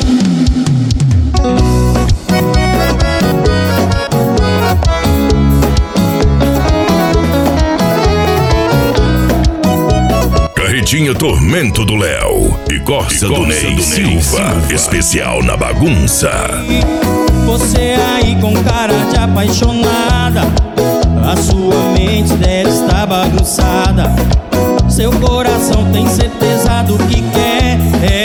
Carretinha Tormento do Léo e Corsa do Ney Silva, especial na bagunça. Você aí com cara de apaixonada, a sua mente deve estar bagunçada. Seu coração tem certeza do que quer.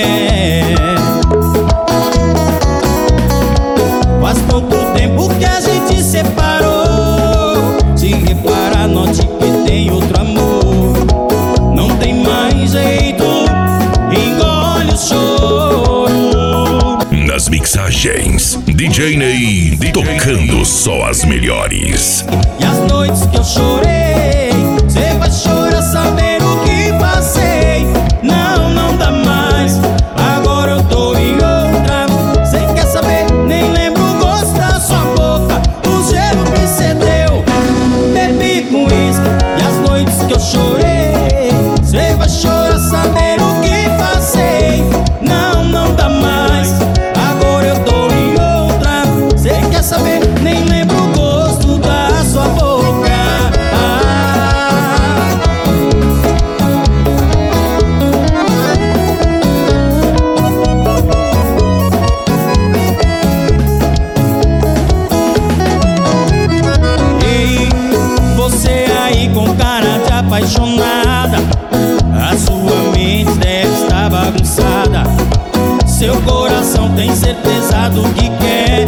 Faz pouco tempo que a gente separou. Se reparar, note que tem outro amor. Não tem mais jeito, engole o choro. Nas mixagens, DJ Ney tocando só as melhores. E as noites que eu chorei, cê vai chorar sabendo o que passei. Não, não dá mais, agora eu tô em outra. Cê quer saber? Nem lembro o gosto da sua boca, o gelo que cê deu. Bebi com uísque e as noites que eu chorei, cê vai chorar sabendo o que passei. Não, não dá mais, agora eu tô em outra. Cê quer saber? Nem lembro o gosto da sua boca. Ei, você aí com cara de apaixonada, a sua mente deve estar bagunçada. Seu coração tem certeza do que quer.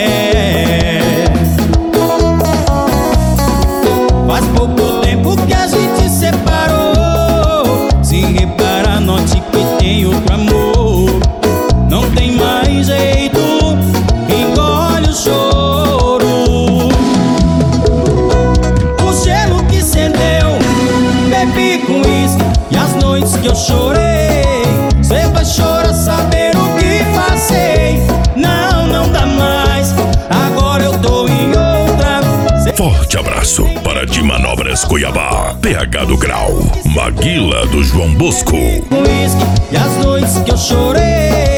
Faz pouco tempo que a gente separou. Se reparar, note que tem outro amor. Não tem mais jeito, engole o choro. O gelo que cedeu, bebi com isso. E as noites que eu chorei, cê vai chorar saber o que passei. Não, não dá mais, agora eu tô em outra. Forte abraço para de Manobras Cuiabá, PH do Grau, Maguila do João Bosco. Com uísque e as noites que eu chorei,